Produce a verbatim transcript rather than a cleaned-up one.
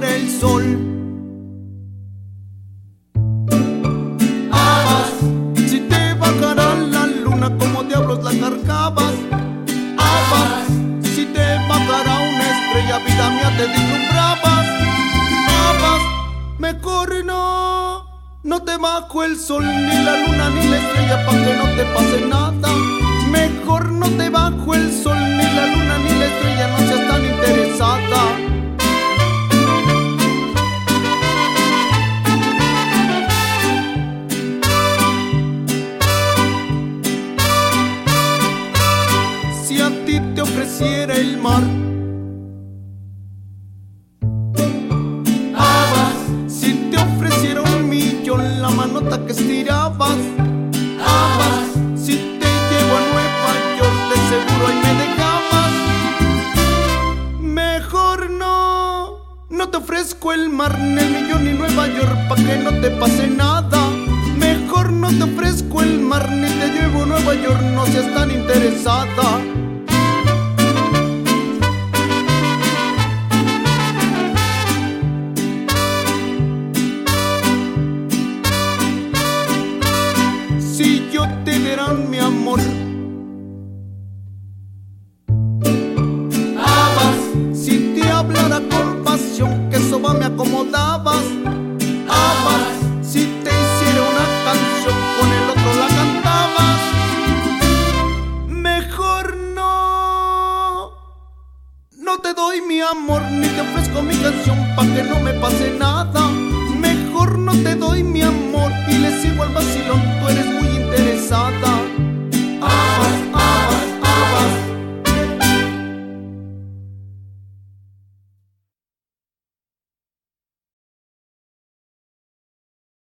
fuera el sol. Habas, Si te bajara la luna, como diablos la cargabas. habas, Si te bajara una estrella, vida mía, te deslumbrabas. Habas, mejor no, no te bajo el sol, ni la luna, ni la estrella, pa' que no te pase nada. Mejor no te bajo el sol, ni la luna, ni la estrella, no seas tan interesada. Si a ti te ofreciera el mar, habas, si te ofreciera un millón, la manota que estirabas. habas, Si te llevo a Nueva York, de seguro ahí me dejabas. Mejor no, no te ofrezco el mar, ni el millón, ni Nueva York, pa' que no te pase nada. Mejor no te ofrezco el mar, ni te llevo a Nueva York, no seas tan interesada. Si yo te diera mi amor, habas, si te hablara con pasión, que eso va me acomodabas. habas, Si te hiciera una canción, con el otro la cantabas. Mejor no, no te doy mi amor, ni te ofrezco mi canción, pa' que no me pase nada. Mejor no te doy mi amor, y le sigo al vacilón